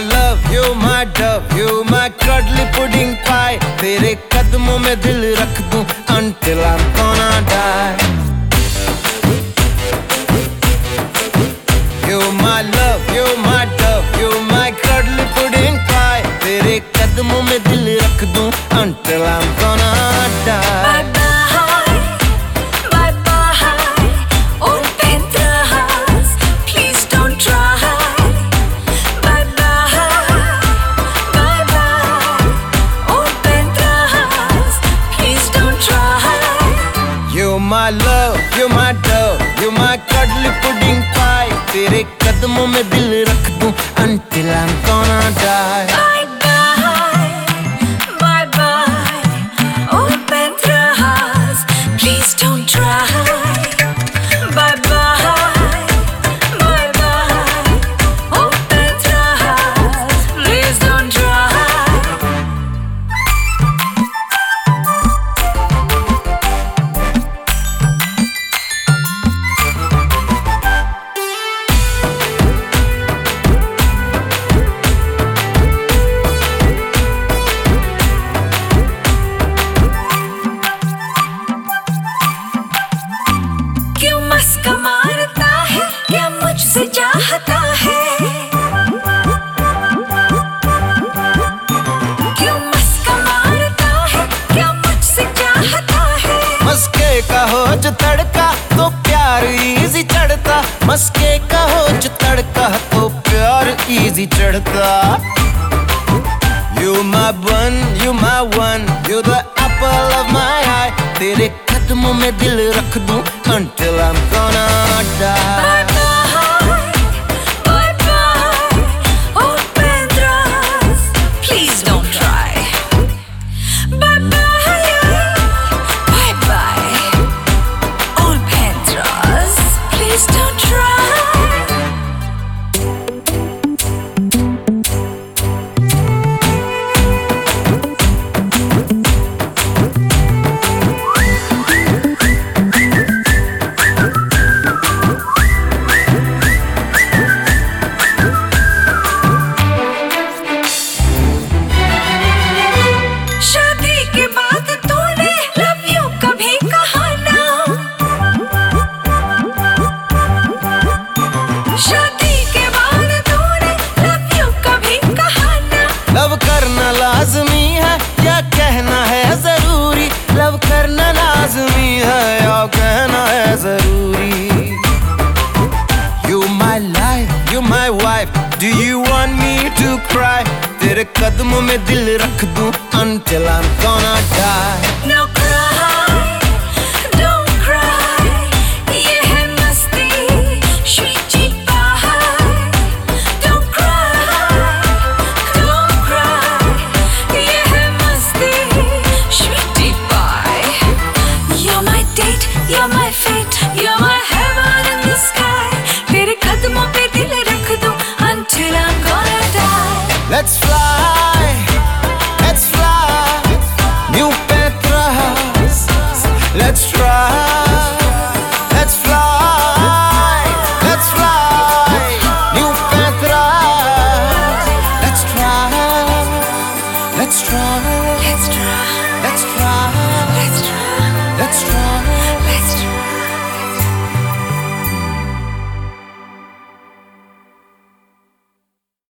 love, you my dove, you my cuddly pudding pie. तेरे कदमों में दिल रख दूं until I'm gonna die. You my love, you my dove, you my cuddly pudding pie. तेरे कदमों में दिल रख दूं until I'm gonna die. You my love, you my dove, you my cuddly pudding pie. तेरे कदमों में दिल रख दूं until I'm gonna die. Bye bye, bye bye, open the house, please don't try. Bye bye, bye bye, open the house, please don't try. मस्का मारता है क्या मुझसे चाहता है? क्यों मस्का मारता है क्या मुझसे चाहता है? मस्के का हो जो तड़का तो प्यार इजी चढ़ता. मस्के का हो जो तड़का तो प्यार इजी चढ़ता. You my bun, you my one, you the apple of my eye. तेरे कदमों में दिल रख दूं until I'm gonna die. Bye bye, bye bye, open the eyes, please don't try. Bye bye, bye bye, open the eyes, please don't try. Love करना लाजमी है या कहना है जरूरी? लव करना लाजमी है या कहना है जरूरी? You my life, you my wife, do you want me to cry? तेरे कदमों में दिल रख दूं until I'm gonna die. No cry, don't cry, ये है मस्ती, sweetie pie. Don't cry, don't cry, ये है मस्ती, sweetie pie. You're my date, you're my fate, you're my heaven in the sky. तेरे कदमों पे दिल रख दूं until I'm gonna die. Let's fly, let's fly, New Petra House. Let's try.